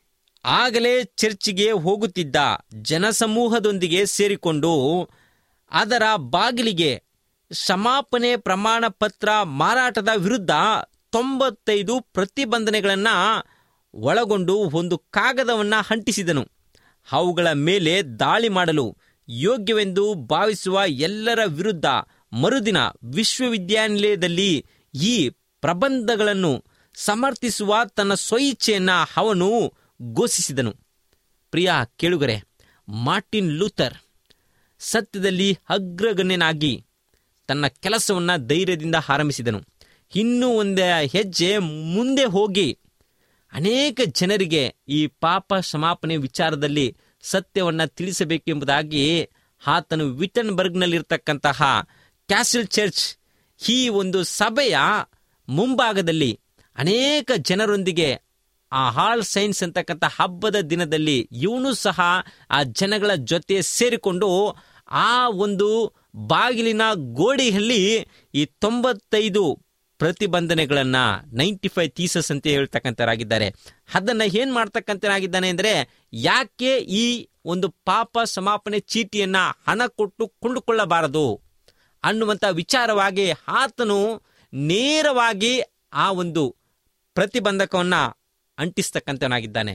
ಆಗಲೇ ಚರ್ಚಿಗೆ ಹೋಗುತ್ತಿದ್ದ ಜನಸಮೂಹದೊಂದಿಗೆ ಸೇರಿಕೊಂಡು ಅದರ ಬಾಗಿಲಿಗೆ ಕ್ಷಮಾಪಣೆ ಪ್ರಮಾಣ ಪತ್ರ ಮಾರಾಟದ ವಿರುದ್ಧ ತೊಂಬತ್ತೈದು ಪ್ರತಿಬಂಧನೆಗಳನ್ನು ಒಳಗೊಂಡು ಒಂದು ಕಾಗದವನ್ನು ಅಂಟಿಸಿದನು. ಅವುಗಳ ಮೇಲೆ ದಾಳಿ ಮಾಡಲು ಯೋಗ್ಯವೆಂದು ಭಾವಿಸುವ ಎಲ್ಲರ ವಿರುದ್ಧ ಮರುದಿನ ವಿಶ್ವವಿದ್ಯಾನಿಲಯದಲ್ಲಿ ಈ ಪ್ರಬಂಧಗಳನ್ನು ಸಮರ್ಥಿಸುವ ತನ್ನ ಸ್ವಇಚ್ಛೆಯನ್ನ ಅವನು ಘೋಷಿಸಿದನು. ಪ್ರಿಯ ಕೇಳುಗರೆ, ಮಾರ್ಟಿನ್ ಲೂಥರ್ ಸತ್ಯದಲ್ಲಿ ಅಗ್ರಗಣ್ಯನಾಗಿ ತನ್ನ ಕೆಲಸವನ್ನು ಧೈರ್ಯದಿಂದ ಆರಂಭಿಸಿದನು. ಇನ್ನೂ ಒಂದು ಹೆಜ್ಜೆ ಮುಂದೆ ಹೋಗಿ ಅನೇಕ ಜನರಿಗೆ ಈ ಪಾಪ ಕ್ಷಮಾಪಣೆ ವಿಚಾರದಲ್ಲಿ ಸತ್ಯವನ್ನು ತಿಳಿಸಬೇಕೆಂಬುದಾಗಿ ಆತನು ವಿಟನ್ಬರ್ಗ್ನಲ್ಲಿರ್ತಕ್ಕಂತಹ ಕ್ಯಾಸಲ್ ಚರ್ಚ್, ಈ ಒಂದು ಸಭೆಯ ಮುಂಭಾಗದಲ್ಲಿ ಅನೇಕ ಜನರೊಂದಿಗೆ ಆ ಆಲ್ ಸೈನ್ಸ್ ಅಂತಕ್ಕಂಥ ಹಬ್ಬದ ದಿನದಲ್ಲಿ ಇವನು ಸಹ ಆ ಜನಗಳ ಜೊತೆ ಸೇರಿಕೊಂಡು ಆ ಒಂದು ಬಾಗಿಲಿನ ಗೋಡೆಯಲ್ಲಿ ಈ ತೊಂಬತ್ತೈದು ಪ್ರತಿಬಂಧನೆಗಳನ್ನ ನೈಂಟಿ ಫೈವ್ ಥೀಸಸ್ ಅಂತ ಹೇಳ್ತಕ್ಕಂಥರಾಗಿದ್ದಾರೆ. ಅದನ್ನ ಏನ್ ಮಾಡ್ತಕ್ಕಂಥನಾಗಿದ್ದಾನೆ ಅಂದ್ರೆ, ಯಾಕೆ ಈ ಒಂದು ಪಾಪ ಕ್ಷಮಾಪಣೆ ಚೀಟಿಯನ್ನ ಹಣ ಕೊಟ್ಟು ಕೊಂಡುಕೊಳ್ಳಬಾರದು ಅನ್ನುವಂಥ ವಿಚಾರವಾಗಿ ಆತನು ನೇರವಾಗಿ ಆ ಒಂದು ಪ್ರತಿಬಂಧಕವನ್ನ ಅಂಟಿಸ್ತಕ್ಕಂಥವನಾಗಿದ್ದಾನೆ.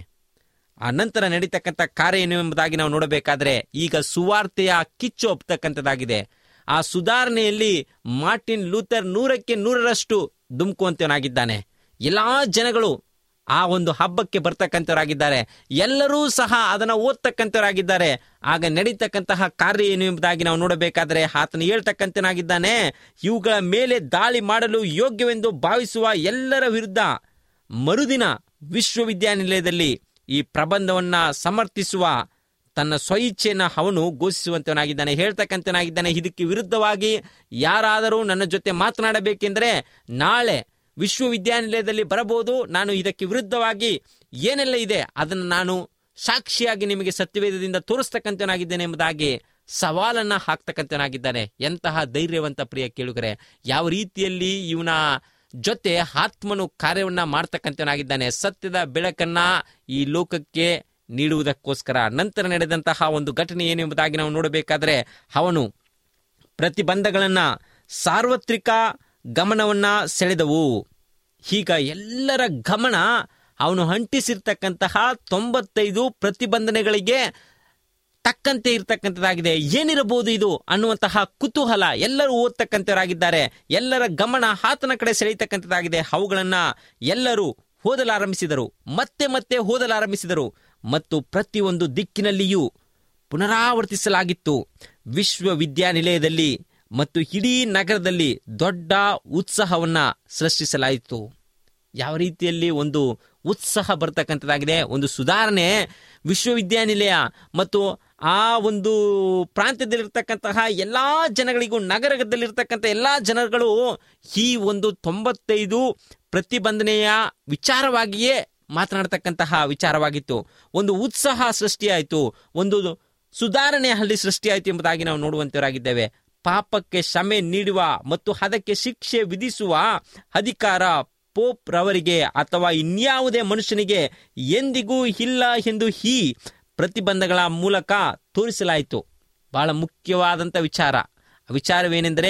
ಆ ನಂತರ ನಡೀತಕ್ಕಂಥ ಕಾರ್ಯ ಏನು ಎಂಬುದಾಗಿ ನಾವು ನೋಡಬೇಕಾದ್ರೆ ಈಗ ಸುವಾರ್ತೆಯ ಕಿಚ್ಚು ಒಪ್ತಕ್ಕಂಥದ್ದಾಗಿದೆ. ಆ ಸುಧಾರಣೆಯಲ್ಲಿ ಮಾರ್ಟಿನ್ ಲೂಥರ್ ನೂರಕ್ಕೆ ನೂರರಷ್ಟು ಧುಮುಕುವಂತವನಾಗಿದ್ದಾನೆ. ಎಲ್ಲಾ ಜನಗಳು ಆ ಒಂದು ಹಬ್ಬಕ್ಕೆ ಬರ್ತಕ್ಕಂಥವರಾಗಿದ್ದಾರೆ. ಎಲ್ಲರೂ ಸಹ ಅದನ್ನು ಓದ್ತಕ್ಕಂಥವರಾಗಿದ್ದಾರೆ. ಆಗ ನಡೀತಕ್ಕಂತಹ ಕಾರ್ಯ ಏನು ಎಂಬುದಾಗಿ ನಾವು ನೋಡಬೇಕಾದ್ರೆ ಆತನು ಹೇಳ್ತಕ್ಕಂಥನಾಗಿದ್ದಾನೆ, ಇವುಗಳ ಮೇಲೆ ದಾಳಿ ಮಾಡಲು ಯೋಗ್ಯವೆಂದು ಭಾವಿಸುವ ಎಲ್ಲರ ವಿರುದ್ಧ ಮರುದಿನ ವಿಶ್ವವಿದ್ಯಾನಿಲಯದಲ್ಲಿ ಈ ಪ್ರಬಂಧವನ್ನ ಸಮರ್ಥಿಸುವ ತನ್ನ ಸ್ವಇಚ್ಛೆಯನ್ನು ಅವನು ಘೋಷಿಸುವಂತವನಾಗಿದ್ದಾನೆ, ಹೇಳ್ತಕ್ಕಂಥವನಾಗಿದ್ದಾನೆ. ಇದಕ್ಕೆ ವಿರುದ್ಧವಾಗಿ ಯಾರಾದರೂ ನನ್ನ ಜೊತೆ ಮಾತನಾಡಬೇಕೆಂದರೆ ನಾಳೆ ವಿಶ್ವವಿದ್ಯಾನಿಲಯದಲ್ಲಿ ಬರಬಹುದು. ನಾನು ಇದಕ್ಕೆ ವಿರುದ್ಧವಾಗಿ ಏನೆಲ್ಲ ಇದೆ ಅದನ್ನು ನಾನು ಸಾಕ್ಷಿಯಾಗಿ ನಿಮಗೆ ಸತ್ಯವೇದದಿಂದ ತೋರಿಸ್ತಕ್ಕಂಥವನಾಗಿದ್ದೇನೆ ಎಂಬುದಾಗಿ ಸವಾಲನ್ನ ಹಾಕ್ತಕ್ಕಂಥವನಾಗಿದ್ದಾನೆ. ಎಂತಹ ಧೈರ್ಯವಂತ ಪ್ರಿಯ ಕೇಳುಗರೆ, ಯಾವ ರೀತಿಯಲ್ಲಿ ಇವನ ಜೊತೆ ಆತ್ಮನು ಕಾರ್ಯವನ್ನ ಮಾಡ್ತಕ್ಕಂಥವನಾಗಿದ್ದಾನೆ, ಸತ್ಯದ ಬೆಳಕನ್ನ ಈ ಲೋಕಕ್ಕೆ ನೀಡುವುದಕ್ಕೋಸ್ಕರ. ನಂತರ ನಡೆದಂತಹ ಒಂದು ಘಟನೆ ಏನು ಎಂಬುದಾಗಿ ನಾವು ನೋಡಬೇಕಾದ್ರೆ ಅವನು ಪ್ರತಿಬಂಧಗಳನ್ನ ಸಾರ್ವತ್ರಿಕ ಗಮನವನ್ನ ಸೆಳೆದವು. ಈಗ ಎಲ್ಲರ ಗಮನ ಅವನು ಅಂಟಿಸಿರ್ತಕ್ಕಂತಹ ತೊಂಬತ್ತೈದು ಪ್ರತಿಬಂಧನೆಗಳಿಗೆ ತಕ್ಕಂತೆ ಇರ್ತಕ್ಕಂಥದ್ದಾಗಿದೆ. ಏನಿರಬಹುದು ಇದು ಅನ್ನುವಂತಹ ಕುತೂಹಲ ಎಲ್ಲರೂ ಓದ್ತಕ್ಕಂಥವರಾಗಿದ್ದಾರೆ. ಎಲ್ಲರ ಗಮನ ಆತನ ಕಡೆ ಸೆಳೆಯತಕ್ಕಂಥದ್ದಾಗಿದೆ. ಅವುಗಳನ್ನ ಎಲ್ಲರೂ ಓದಲಾರಂಭಿಸಿದರು, ಮತ್ತೆ ಮತ್ತೆ ಓದಲಾರಂಭಿಸಿದರು ಮತ್ತು ಪ್ರತಿಯೊಂದು ದಿಕ್ಕಿನಲ್ಲಿಯೂ ಪುನರಾವರ್ತಿಸಲಾಗಿತ್ತು. ವಿಶ್ವವಿದ್ಯಾನಿಲಯದಲ್ಲಿ ಮತ್ತು ಇಡೀ ನಗರದಲ್ಲಿ ದೊಡ್ಡ ಉತ್ಸಾಹವನ್ನ ಸೃಷ್ಟಿಸಲಾಯಿತು. ಯಾವ ರೀತಿಯಲ್ಲಿ ಒಂದು ಉತ್ಸಾಹ ಬರ್ತಕ್ಕಂಥದ್ದಾಗಿದೆ, ಒಂದು ಸುಧಾರಣೆ. ವಿಶ್ವವಿದ್ಯಾನಿಲಯ ಮತ್ತು ಆ ಒಂದು ಪ್ರಾಂತ್ಯದಲ್ಲಿರ್ತಕ್ಕಂತಹ ಎಲ್ಲಾ ಜನಗಳಿಗೂ, ನಗರದಲ್ಲಿರ್ತಕ್ಕಂಥ ಎಲ್ಲಾ ಜನಗಳು ಈ ಒಂದು ತೊಂಬತ್ತೈದು ಪ್ರತಿಬಂಧನೆಯ ವಿಚಾರವಾಗಿಯೇ ಮಾತನಾಡ್ತಕ್ಕಂತಹ ವಿಚಾರವಾಗಿತ್ತು. ಒಂದು ಉತ್ಸಾಹ ಸೃಷ್ಟಿಯಾಯಿತು, ಒಂದು ಸುಧಾರಣೆ ಅಲ್ಲಿ ಸೃಷ್ಟಿಯಾಯಿತು ಎಂಬುದಾಗಿ ನಾವು ನೋಡುವಂತವರಾಗಿದ್ದೇವೆ. ಪಾಪಕ್ಕೆ ಕ್ಷಮೆ ನೀಡುವ ಮತ್ತು ಅದಕ್ಕೆ ಶಿಕ್ಷೆ ವಿಧಿಸುವ ಅಧಿಕಾರ ಪೋಪ್ ರವರಿಗೆ ಅಥವಾ ಇನ್ಯಾವುದೇ ಮನುಷ್ಯನಿಗೆ ಎಂದಿಗೂ ಇಲ್ಲ ಎಂದು ಈ ಪ್ರತಿಬಂಧಗಳ ಮೂಲಕ ತೋರಿಸಲಾಯಿತು. ಬಹಳ ಮುಖ್ಯವಾದಂಥ ವಿಚಾರ. ವಿಚಾರವೇನೆಂದರೆ,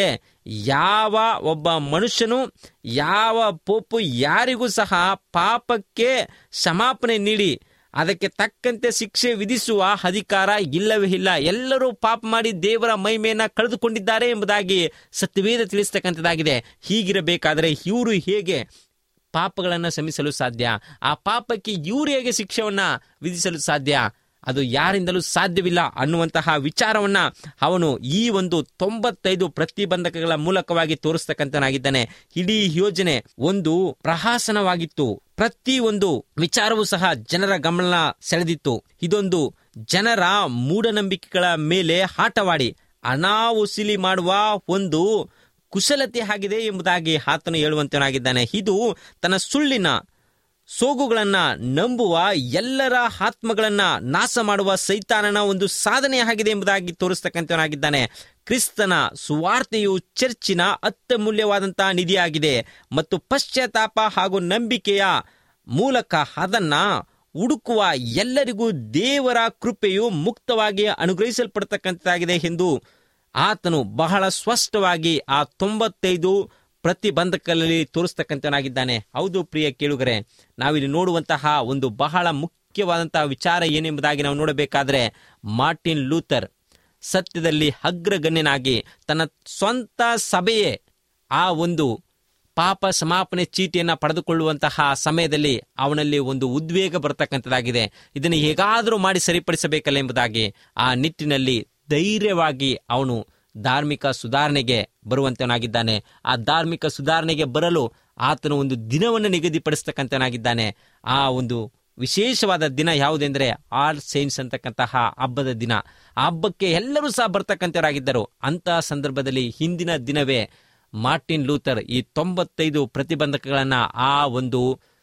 ಯಾವ ಒಬ್ಬ ಮನುಷ್ಯನು, ಯಾವ ಪೋಪು ಯಾರಿಗೂ ಸಹ ಪಾಪಕ್ಕೆ ಕ್ಷಮಾಪಣೆ ನೀಡಿ ಅದಕ್ಕೆ ತಕ್ಕಂತೆ ಶಿಕ್ಷೆ ವಿಧಿಸುವ ಅಧಿಕಾರ ಇಲ್ಲವೇ ಇಲ್ಲ. ಎಲ್ಲರೂ ಪಾಪ ಮಾಡಿ ದೇವರ ಮಹಿಮೆಯನ್ನ ಕಳೆದುಕೊಂಡಿದ್ದಾರೆ ಎಂಬುದಾಗಿ ಸತ್ಯವೇದ ತಿಳಿಸ್ತಕ್ಕಂಥದ್ದಾಗಿದೆ. ಹೀಗಿರಬೇಕಾದರೆ ಇವರು ಹೇಗೆ ಪಾಪಗಳನ್ನು ಕ್ಷಮಿಸಲು ಸಾಧ್ಯ? ಆ ಪಾಪಕ್ಕೆ ಇವರು ಹೇಗೆ ಶಿಕ್ಷೆಯನ್ನ ವಿಧಿಸಲು ಸಾಧ್ಯ? ಅದು ಯಾರಿಂದಲೂ ಸಾಧ್ಯವಿಲ್ಲ ಅನ್ನುವಂತಹ ವಿಚಾರವನ್ನ ಅವನು ಈ ಒಂದು ತೊಂಬತ್ತೈದು ಪ್ರತಿಬಂಧಕಗಳ ಮೂಲಕವಾಗಿ ತೋರಿಸ್ತಕ್ಕಂಥನಾಗಿದ್ದಾನೆ. ಇಡೀ ಯೋಜನೆ ಒಂದು ಪ್ರಹಸನವಾಗಿತ್ತು. ಪ್ರತಿ ಒಂದು ವಿಚಾರವೂ ಸಹ ಜನರ ಗಮನ ಸೆಳೆದಿತ್ತು. ಇದೊಂದು ಜನರ ಮೂಢನಂಬಿಕೆಗಳ ಮೇಲೆ ಆಟವಾಡಿ ಹಣ ವಸೂಲಿ ಮಾಡುವ ಒಂದು ಕುಶಲತೆ ಆಗಿದೆ ಎಂಬುದಾಗಿ ಆತನು ಹೇಳುವಂತನಾಗಿದ್ದಾನೆ. ಇದು ತನ್ನ ಸುಳ್ಳಿನ ಸೋಗುಗಳನ್ನ ನಂಬುವ ಎಲ್ಲರ ಆತ್ಮಗಳನ್ನ ನಾಶ ಮಾಡುವ ಸೈತಾನನ ಒಂದು ಸಾಧನೆ ಆಗಿದೆ ಎಂಬುದಾಗಿ ತೋರಿಸ್ತಕ್ಕಂಥವನಾಗಿದ್ದಾನೆ. ಕ್ರಿಸ್ತನ ಸುವಾರ್ತೆಯು ಚರ್ಚಿನ ಅತ್ಯಮೂಲ್ಯವಾದಂತಹ ನಿಧಿಯಾಗಿದೆ ಮತ್ತು ಪಶ್ಚಾತ್ತಾಪ ಹಾಗೂ ನಂಬಿಕೆಯ ಮೂಲಕ ಅದನ್ನ ಹುಡುಕುವ ಎಲ್ಲರಿಗೂ ದೇವರ ಕೃಪೆಯು ಮುಕ್ತವಾಗಿ ಅನುಗ್ರಹಿಸಲ್ಪಡತಕ್ಕಂಥದ್ದಾಗಿದೆ ಎಂದು ಆತನು ಬಹಳ ಸ್ಪಷ್ಟವಾಗಿ ಆ ತೊಂಬತ್ತೈದು ಪ್ರತಿಬಂಧಕಗಳಲ್ಲಿ ತೋರಿಸ್ತಕ್ಕಂಥವನಾಗಿದ್ದಾನೆ. ಹೌದು ಪ್ರಿಯ ಕೇಳುಗರೆ, ನಾವಿಲ್ಲಿ ನೋಡುವಂತಹ ಒಂದು ಬಹಳ ಮುಖ್ಯವಾದಂತಹ ವಿಚಾರ ಏನೆಂಬುದಾಗಿ ನಾವು ನೋಡಬೇಕಾದ್ರೆ, ಮಾರ್ಟಿನ್ ಲೂಥರ್ ಸತ್ಯದಲ್ಲಿ ಅಗ್ರಗಣ್ಯನಾಗಿ ತನ್ನ ಸ್ವಂತ ಸಭೆಯೇ ಆ ಒಂದು ಪಾಪ ಸಮಾಪನೆ ಚೀಟಿಯನ್ನು ಪಡೆದುಕೊಳ್ಳುವಂತಹ ಸಮಯದಲ್ಲಿ ಅವನಲ್ಲಿ ಒಂದು ಉದ್ವೇಗ ಬರತಕ್ಕಂಥದ್ದಾಗಿದೆ. ಇದನ್ನು ಹೇಗಾದರೂ ಮಾಡಿ ಸರಿಪಡಿಸಬೇಕಲ್ಲ ಎಂಬುದಾಗಿ ಆ ನಿಟ್ಟಿನಲ್ಲಿ ಧೈರ್ಯವಾಗಿ ಅವನು ಧಾರ್ಮಿಕ ಸುಧಾರಣೆಗೆ ಬರುವಂತನಾಗಿದ್ದಾನೆ. ಆ ಧಾರ್ಮಿಕ ಸುಧಾರಣೆಗೆ ಬರಲು ಆತನು ಒಂದು ದಿನವನ್ನು ನಿಗದಿಪಡಿಸ್ತಕ್ಕಂಥನಾಗಿದ್ದಾನೆ. ಆ ಒಂದು ವಿಶೇಷವಾದ ದಿನ ಯಾವುದೆಂದರೆ ಆಲ್ ಸೈನ್ಸ್ ಅಂತಕ್ಕಂತಹ ಹಬ್ಬದ ದಿನ. ಆ ಹಬ್ಬಕ್ಕೆ ಎಲ್ಲರೂ ಸಹ ಬರ್ತಕ್ಕಂಥವರಾಗಿದ್ದರು. ಅಂತಹ ಸಂದರ್ಭದಲ್ಲಿ ಹಿಂದಿನ ದಿನವೇ ಮಾರ್ಟಿನ್ ಲೂಥರ್ ಈ ತೊಂಬತ್ತೈದು ಪ್ರತಿಬಂಧಕಗಳನ್ನ ಆ ಒಂದು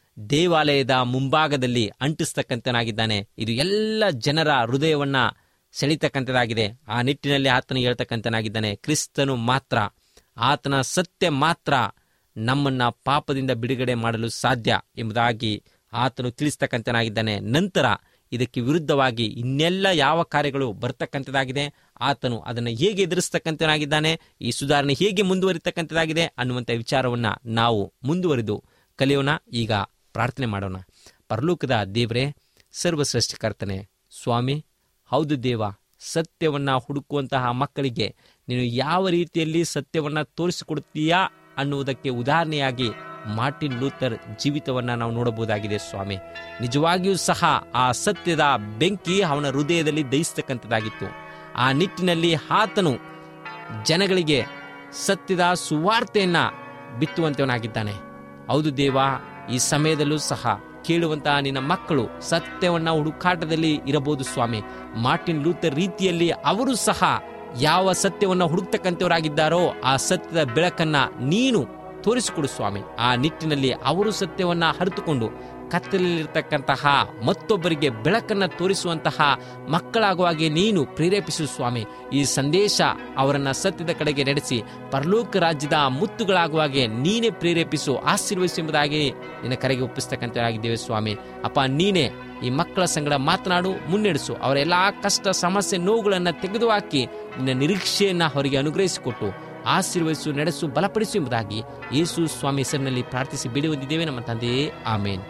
ದೇವಾಲಯದ ಮುಂಭಾಗದಲ್ಲಿ ಅಂಟಿಸ್ತಕ್ಕಂಥನಾಗಿದ್ದಾನೆ. ಇದು ಎಲ್ಲ ಜನರ ಹೃದಯವನ್ನ ಸೆಳಿತಕ್ಕಂಥದ್ದಾಗಿದೆ. ಆ ನಿಟ್ಟಿನಲ್ಲಿ ಆತನು ಹೇಳ್ತಕ್ಕಂಥನಾಗಿದ್ದಾನೆ, ಕ್ರಿಸ್ತನು ಮಾತ್ರ, ಆತನ ಸತ್ಯ ಮಾತ್ರ ನಮ್ಮನ್ನ ಪಾಪದಿಂದ ಬಿಡುಗಡೆ ಮಾಡಲು ಸಾಧ್ಯ ಎಂಬುದಾಗಿ ಆತನು ತಿಳಿಸ್ತಕ್ಕಂಥನಾಗಿದ್ದಾನೆ. ನಂತರ ಇದಕ್ಕೆ ವಿರುದ್ಧವಾಗಿ ಇನ್ನೆಲ್ಲ ಯಾವ ಕಾರ್ಯಗಳು ಬರ್ತಕ್ಕಂಥದ್ದಾಗಿದೆ, ಆತನು ಅದನ್ನು ಹೇಗೆ ಎದುರಿಸ್ತಕ್ಕಂಥನಾಗಿದ್ದಾನೆ, ಈ ಸುಧಾರಣೆ ಹೇಗೆ ಮುಂದುವರಿತಕ್ಕಂಥದ್ದಾಗಿದೆ ಅನ್ನುವಂಥ ವಿಚಾರವನ್ನ ನಾವು ಮುಂದುವರಿದು ಕಲಿಯೋಣ. ಈಗ ಪ್ರಾರ್ಥನೆ ಮಾಡೋಣ. ಪರಲೋಕದ ದೇವರೇ, ಸರ್ವಸೃಷ್ಟಿಕರ್ತನೆ, ಸ್ವಾಮಿ, ಹೌದು ದೇವ, ಸತ್ಯವನ್ನು ಹುಡುಕುವಂತಹ ಮಕ್ಕಳಿಗೆ ನೀನು ಯಾವ ರೀತಿಯಲ್ಲಿ ಸತ್ಯವನ್ನು ತೋರಿಸಿಕೊಡುತ್ತೀಯಾ ಅನ್ನುವುದಕ್ಕೆ ಉದಾಹರಣೆಯಾಗಿ ಮಾರ್ಟಿನ್ ಲೂಥರ್ ಜೀವಿತವನ್ನು ನಾವು ನೋಡಬಹುದಾಗಿದೆ. ಸ್ವಾಮಿ, ನಿಜವಾಗಿಯೂ ಸಹ ಆ ಸತ್ಯದ ಬೆಂಕಿ ಅವನ ಹೃದಯದಲ್ಲಿ ದಹಿಸ್ತಕ್ಕಂಥದ್ದಾಗಿತ್ತು. ಆ ನಿಟ್ಟಿನಲ್ಲಿ ಆತನು ಜನಗಳಿಗೆ ಸತ್ಯದ ಸುವಾರ್ತೆಯನ್ನ ಬಿತ್ತುವಂತವನಾಗಿದ್ದಾನೆ. ಹೌದು ದೇವ, ಈ ಸಮಯದಲ್ಲೂ ಸಹ ಕೇಳುವಂತಹ ನಿನ್ನ ಮಕ್ಕಳು ಸತ್ಯವನ್ನ ಹುಡುಕಾಟದಲ್ಲಿ ಇರಬಹುದು ಸ್ವಾಮಿ. ಮಾರ್ಟಿನ್ ಲೂಥರ್ ರೀತಿಯಲ್ಲಿ ಅವರು ಸಹ ಯಾವ ಸತ್ಯವನ್ನ ಹುಡುಕ್ತಕ್ಕಂಥವರಾಗಿದ್ದಾರೋ ಆ ಸತ್ಯದ ಬೆಳಕನ್ನ ನೀನು ತೋರಿಸಿಕೊಡು ಸ್ವಾಮಿ. ಆ ನಿಟ್ಟಿನಲ್ಲಿ ಅವರು ಸತ್ಯವನ್ನ ಅರಿತುಕೊಂಡು ಕತ್ತಲಲ್ಲಿರ್ತಕ್ಕಂತಹ ಮತ್ತೊಬ್ಬರಿಗೆ ಬೆಳಕನ್ನು ತೋರಿಸುವಂತಹ ಮಕ್ಕಳಾಗುವಾಗೆ ನೀನು ಪ್ರೇರೇಪಿಸು ಸ್ವಾಮಿ. ಈ ಸಂದೇಶ ಅವರನ್ನ ಸತ್ಯದ ಕಡೆಗೆ ನಡೆಸಿ ಪರಲೋಕ ರಾಜ್ಯದ ಮುತ್ತುಗಳಾಗುವಾಗೆ ನೀನೇ ಪ್ರೇರೇಪಿಸು, ಆಶೀರ್ವದಿಸು ಎಂಬುದಾಗಿ ನಿನ್ನ ಕರೆಗೆ ಒಪ್ಪಿಸ್ತಕ್ಕಂಥವಾಗಿದ್ದೇವೆ ಸ್ವಾಮಿ. ಅಪ್ಪ, ನೀನೇ ಈ ಮಕ್ಕಳ ಸಂಗಡ ಮಾತನಾಡು, ಮುನ್ನಡೆಸು. ಅವರ ಎಲ್ಲಾ ಕಷ್ಟ, ಸಮಸ್ಯೆ, ನೋವುಗಳನ್ನು ತೆಗೆದುಹಾಕಿ ನಿನ್ನ ನಿರೀಕ್ಷೆಯನ್ನ ಅವರಿಗೆ ಅನುಗ್ರಹಿಸಿಕೊಟ್ಟು ಆಶೀರ್ವದಿಸು, ನಡೆಸು, ಬಲಪಡಿಸು ಎಂಬುದಾಗಿ ಯೇಸು ಸ್ವಾಮಿ ಹೆಸರಿನಲ್ಲಿ ಪ್ರಾರ್ಥಿಸಿ ಬೇಡಿ ಹೊಂದಿದ್ದೇವೆ ನಮ್ಮ ತಂದೆಯೇ, ಆಮೇನ್.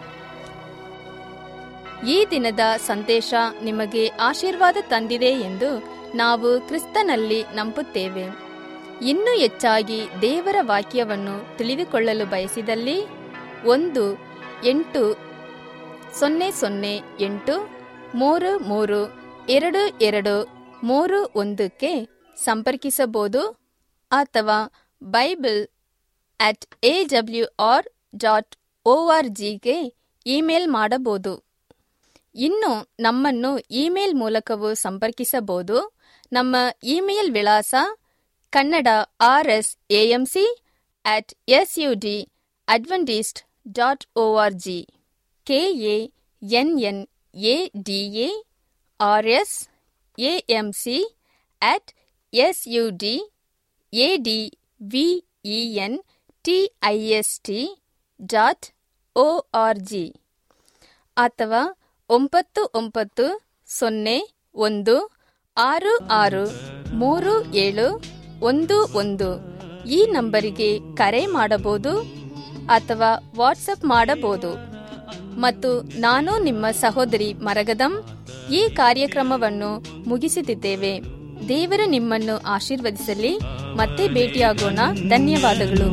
ಈ ದಿನದ ಸಂದೇಶ ನಿಮಗೆ ಆಶೀರ್ವಾದ ತಂದಿದೆ ಎಂದು ನಾವು ಕ್ರಿಸ್ತನಲ್ಲಿ ನಂಬುತ್ತೇವೆ. ಇನ್ನೂ ಹೆಚ್ಚಾಗಿ ದೇವರ ವಾಕ್ಯವನ್ನು ತಿಳಿದುಕೊಳ್ಳಲು ಬಯಸಿದಲ್ಲಿ ಒಂದು ಎಂಟು ಸೊನ್ನೆ ಸೊನ್ನೆ ಎಂಟು ಮೂರು ಮೂರು ಎರಡು ಎರಡು ಮೂರು ಒಂದಕ್ಕೆ ಸಂಪರ್ಕಿಸಬಹುದು ಅಥವಾ Bible at A W R dot O R ಜಿಗೆ ಇಮೇಲ್ ಮಾಡಬಹುದು. ಇನ್ನು ನಮ್ಮನ್ನು ಇಮೇಲ್ ಮೂಲಕವೂ ಸಂಪರ್ಕಿಸಬಹುದು. ನಮ್ಮ ಇಮೇಲ್ ವಿಳಾಸ Kannada R S A M C at S U D Adventist dot O R G, K A N N A D A R S A M C at S U D A D V E N T I S T dot O R G ಅಥವಾ ಒಂಬತ್ತು ಒಂಬತ್ತು ಸೊನ್ನೆ ಒಂದು ಆರು ಆರು ಮೂರು ಏಳು ಒಂದು ಒಂದು ಈ ನಂಬರಿಗೆ ಕರೆ ಮಾಡಬಹುದು ಅಥವಾ ವಾಟ್ಸಪ್ ಮಾಡಬಹುದು. ಮತ್ತು ನಾನು ನಿಮ್ಮ ಸಹೋದರಿ ಮರಗದಂ ಈ ಕಾರ್ಯಕ್ರಮವನ್ನು ಮುಗಿಸುತ್ತಿದ್ದೇವೆ. ದೇವರು ನಿಮ್ಮನ್ನು ಆಶೀರ್ವದಿಸಲಿ. ಮತ್ತೆ ಭೇಟಿಯಾಗೋಣ. ಧನ್ಯವಾದಗಳು.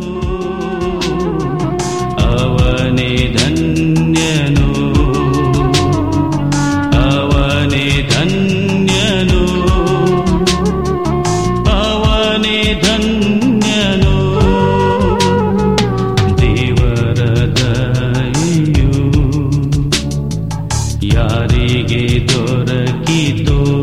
ಅವನೇ ಧನ್ಯನು, ಅವನೇ ಧನ್ಯನು, ಅವನೇ ಧನ್ಯನು. ದೇವರ ದಯೆಯು ಯಾರಿಗೆ ದೊರಕಿತೋ